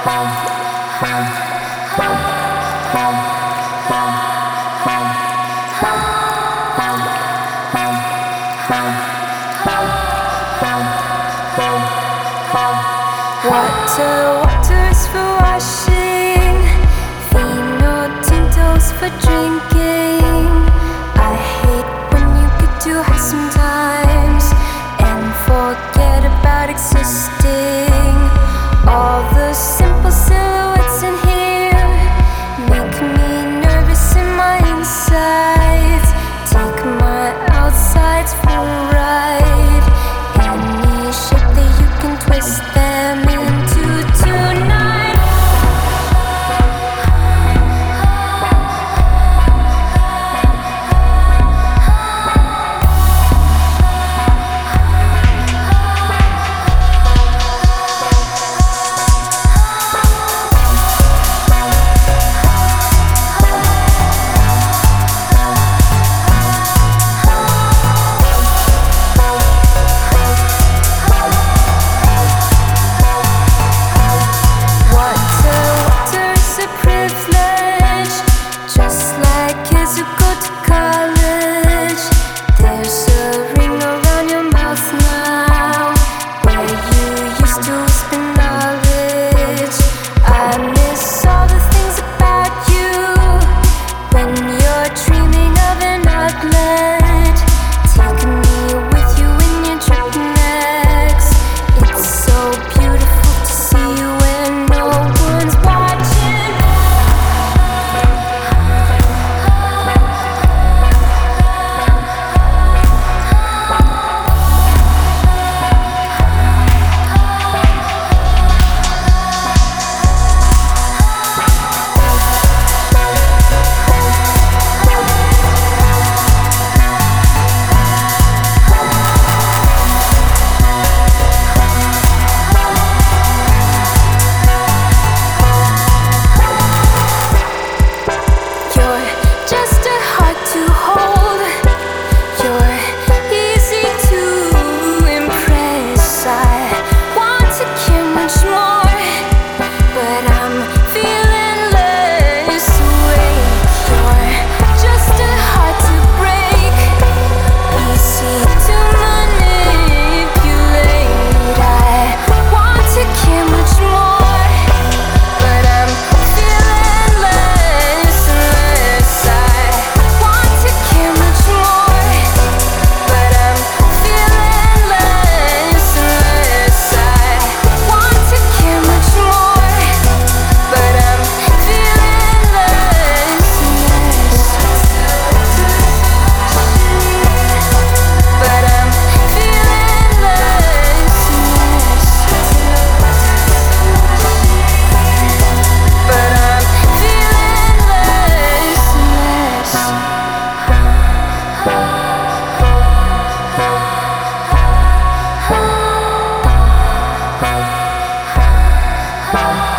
Waters for washing, vino tintos for drinking. I hate when you get too high sometimes and forget about existing. All the simple silhouettes in here make me nervous in my insides. Take my outsides for a ride. Any shape that you can twist them into tonight. Bye.